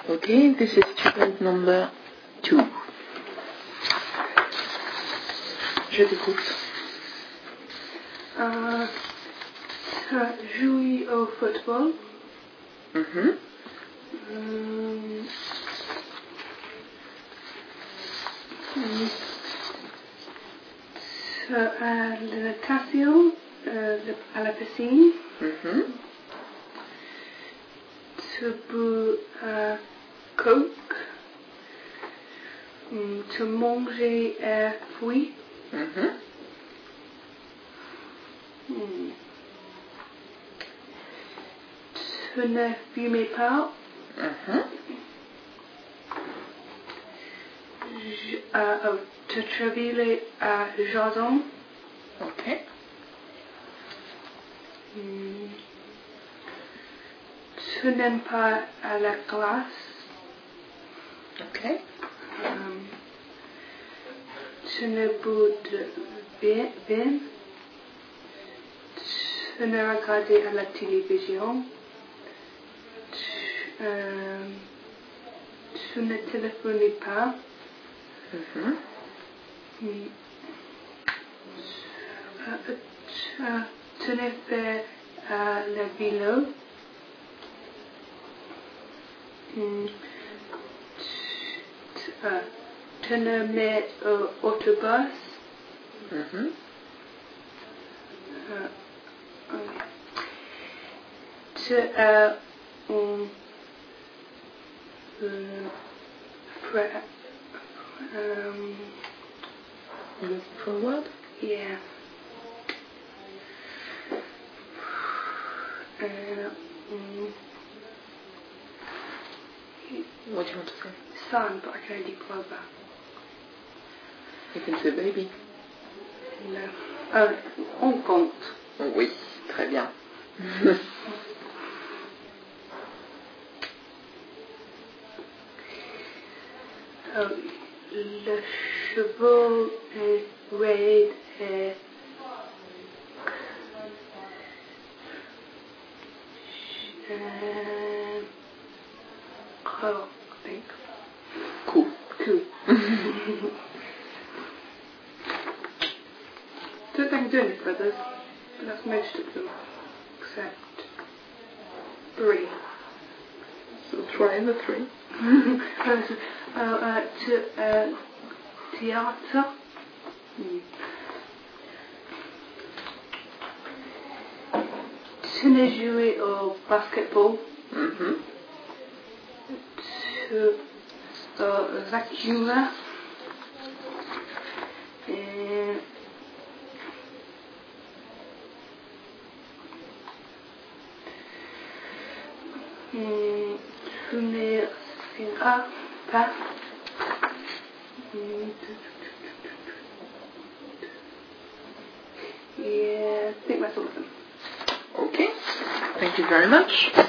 Okay, this is student number 2. Je t'écoute. Jouer au football. À la natation, à la piscine. To boire coke. To manger fruits. To ne fumer pas. To travailler à jardin. Okay. To n'aime pas à la classe. Okay. To ne boire de vin. To ne regarder à la télévision. To ne téléphoner pas. To ne faire le vélo. To ne mettre au autobus. Look forward. Yeah. What do you want to say? Son, but I can only clover. You can say baby. No. On compte. Oui, très bien. Le cheval est raide et I think. Cool. Don't think doing it, brothers. But that's most of them, except 3. So try the 3. To theatre. To ne jouer au basketball. To vacuumer. And to ne pas. Yeah, I think that's all of them. Okay. Thank you very much.